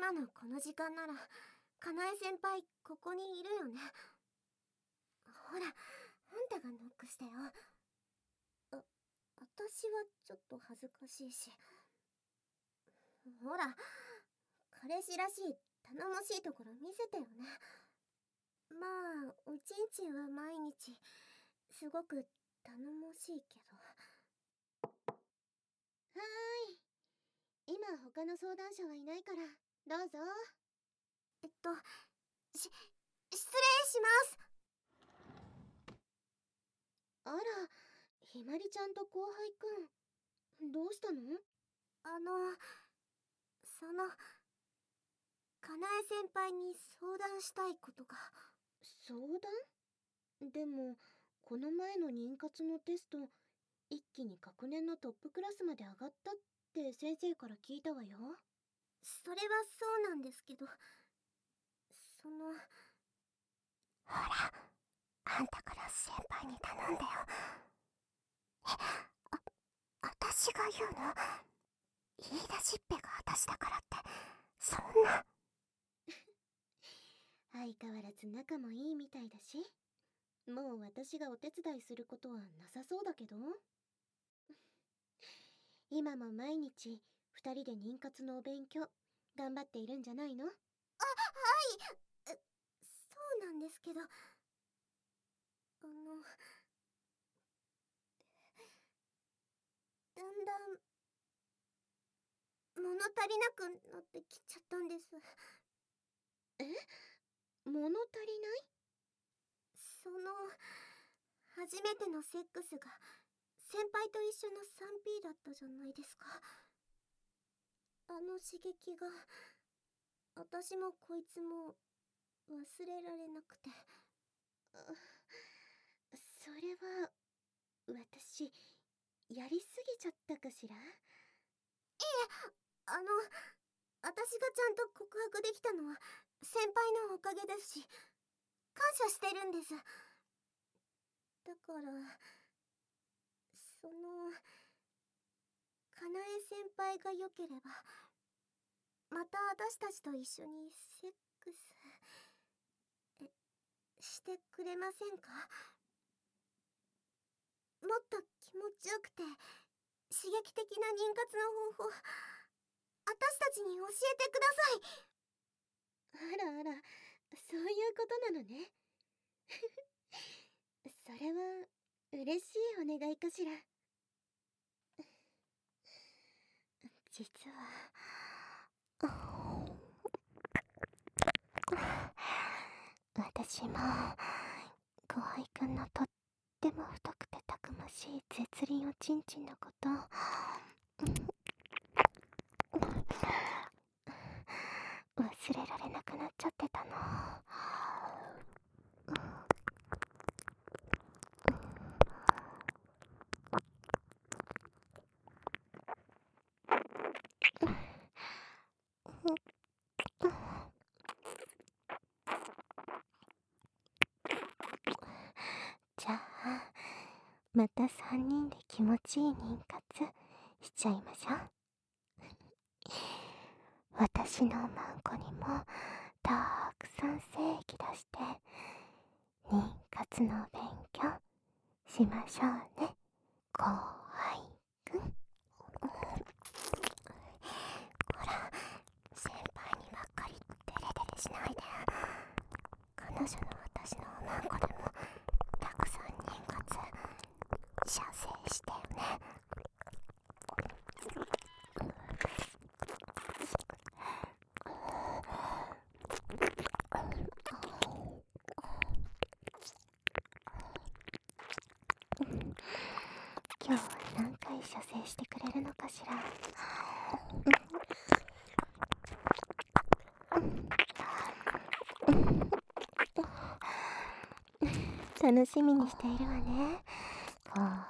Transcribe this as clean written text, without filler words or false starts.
今のこの時間ならかなえ先輩ここにいるよね。ほら、あんたがノックしてよ。私はちょっと恥ずかしいし。ほら、彼氏らしい頼もしいところ見せてよね。まあおちんちんは毎日すごく頼もしいけど。 はーい、今他の相談者はいないからどうぞ。 失礼します。 あら、ひまりちゃんと後輩くん、どうしたの？ かなえ先輩に相談したいことが。 相談？でもこの前の妊活のテスト、一気に学年のトップクラスまで上がったって先生から聞いたわよ。 それはそうなんですけど、ほら、あんたから先輩に頼んだよ。私が言うの？言い出しっぺが私だからって、そんな。 相変わらず仲もいいみたいだし、もう私がお手伝いすることはなさそうだけど。今も毎日二人で妊活のお勉強頑張っているんじゃないの？ はい。そうなんですけど、だんだん物足りなくなってきちゃったんです。 え？物足りない？ 初めてのセックスが先輩と一緒の 3P だったじゃないですか。あの刺激が私もこいつも忘れられなくて。 それは私やりすぎちゃったかしら？ 私がちゃんと告白できたのは先輩のおかげですし、感謝してるんです。だからかなえ先輩が良ければまた私たちと一緒にセックスしてくれませんか？もっと気持ちよくて刺激的な妊活の方法、私たちに教えてください。 あらあら、そういうことなのね。それは嬉しいお願いかしら。 実は私も後輩くんのとっても太くてたくましい絶倫おちんちんのこと忘れられなくなっちゃってたの。じゃあまた3人で気持ちいい妊活しちゃいましょう。私のマンコにもたくさん精液出して妊活の勉強しましょうね、後輩くん。ほら、先輩にばっかりデレデレしないで。彼女の私のマンコでもたくさん妊活射精してよね。今日は何回射精してくれるのかしら。楽しみにしているわね、後